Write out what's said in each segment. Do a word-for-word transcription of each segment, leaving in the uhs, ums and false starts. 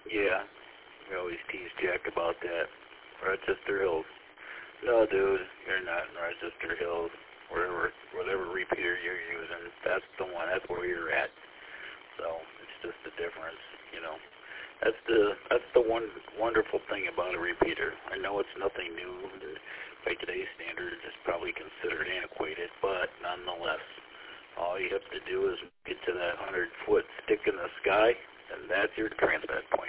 Yeah, we always tease Jack about that. Rochester Hills. No, dude, you're not in Rochester Hills. Wherever, whatever repeater you're using, that's the one. That's where you're at. So it's just the difference, you know. That's the that's the one wonderful thing about a repeater. I know it's nothing new. By today's standards, it's probably considered antiquated, but nonetheless, all you have to do is get to that hundred-foot stick in the sky, and that's your transmit point.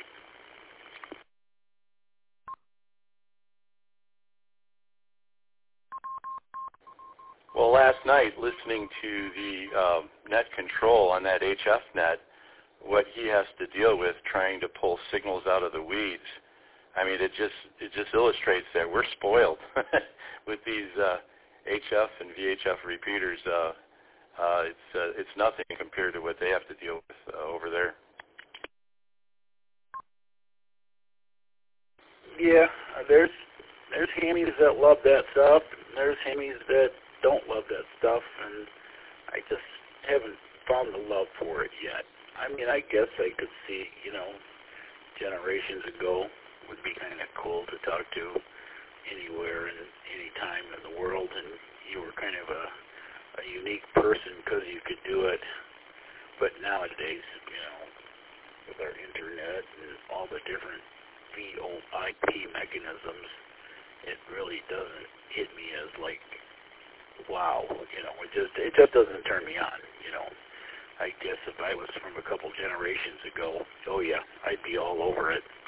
Well, last night, listening to the um, net control on that H F net, what he has to deal with trying to pull signals out of the weeds, I mean, it just it just illustrates that we're spoiled with these uh, H F and V H F repeaters. Uh, uh, it's uh, it's nothing compared to what they have to deal with uh, over there. Yeah, there's there's hammies that love that stuff, and there's hammies that don't love that stuff, and I just haven't found the love for it yet. I mean, I guess I could see, you know, generations ago would be kind of cool to talk to anywhere and any time in the world, and you were kind of a, a unique person because you could do it. But nowadays, you know, with our internet and all the different V O I P mechanisms, it really doesn't hit me as like, wow, you know, it just it just doesn't turn me on, you know. I guess if I was from a couple generations ago, oh yeah, I'd be all over it.